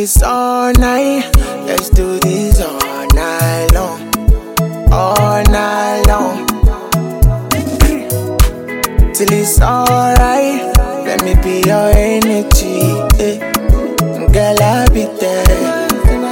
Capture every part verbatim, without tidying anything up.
it's all night. Let's do this all night long, all night long. Till it's alright. Let me be your energy, eh. Girl, I'll be there.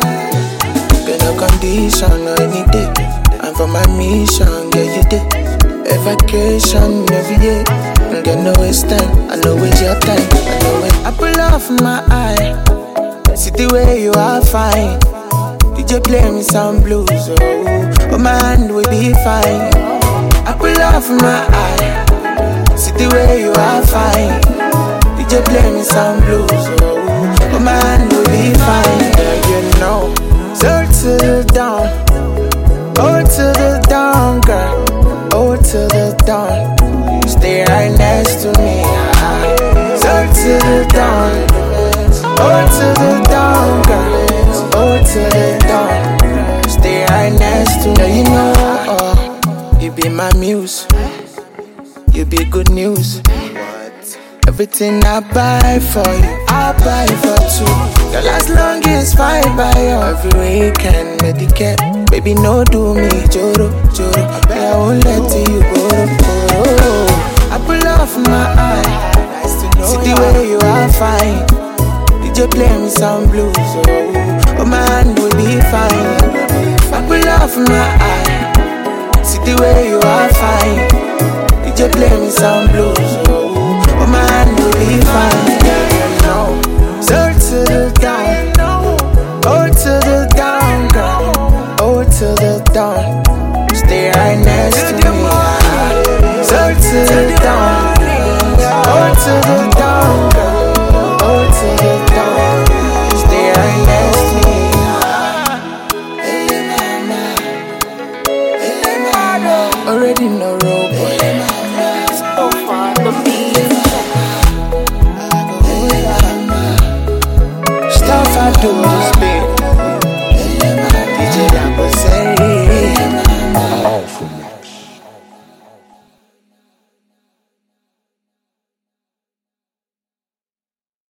Get no condition or any day. And for my mission, get you there. Evacation every year. Get no waste time. I know it's your time. I know it. I pull off my eye. See the way you are fine. D J play me some blues, oh, oh my hand will be fine. I pull off my eye. See the way you are fine. D J play me some blues, oh, oh my hand will be fine. Yeah, you know. So to the dawn, oh to the dawn, girl, oh to the dawn. Stay right next to me. Ah. So to the dawn, oh to the dawn, girl, oh to the dawn. Stay right next to me. Yeah, you know, oh, you be my muse. You be good news. Everything I buy for you, I buy for two. Girl, as long as fine by you. Every weekend, Medicare. Baby, no do me, Joro, Joro. I won't let you go, go. I pull off my eye. See the way you are fine. D J play me some blues, oh, oh my hand will be fine. I pull off my eye. See the way you are fine. D J play me some blues, oh, oh my hand will be fine. Yeah, you know. So to the dawn, oh to the dawn, girl, oh to the dawn. Stay right next to me. So to the dawn, oh to the dawn, girl, oh to the dawn. Stay right next to me. Already know.